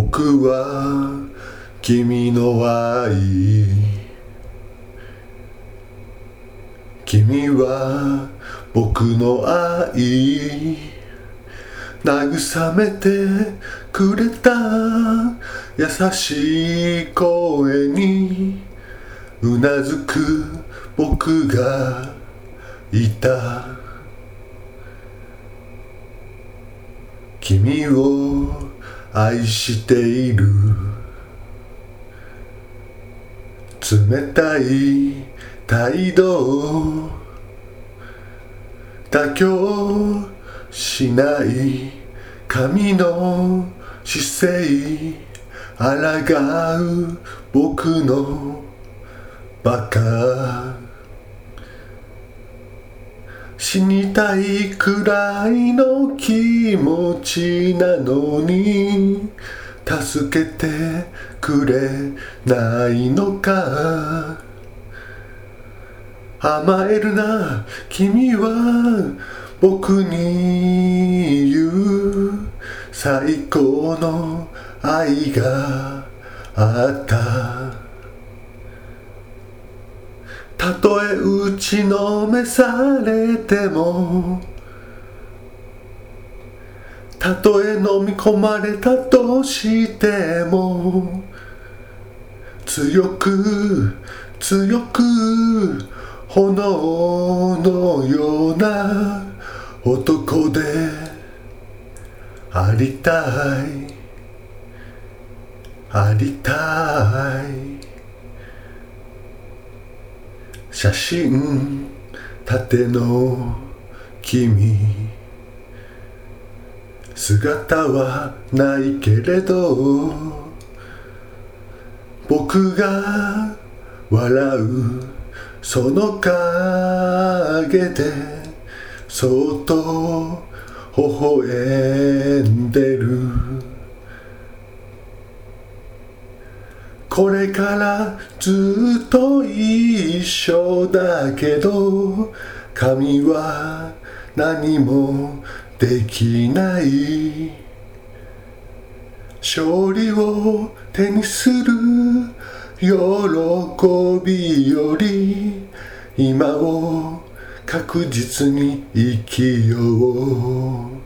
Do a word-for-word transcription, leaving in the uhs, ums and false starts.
僕は君の愛、君は僕の愛、慰めてくれた優しい声にうなずく僕がいた。君を愛している。冷たい態度、妥協しない神の姿勢、抗う僕のバカ。死にたいくらいの気持ちなのに助けてくれないのか。甘えるな君は僕に言う。最高の愛があった。たとえ打ちのめされても、たとえ飲み込まれたとしても、強く強く炎のような男でありたい、ありたい。写真縦の君、姿はないけれど僕が笑うその陰でそっと微笑んでる。これからずっと一緒だけど神は何もできない。勝利を手にする喜びより今を確実に生きよう。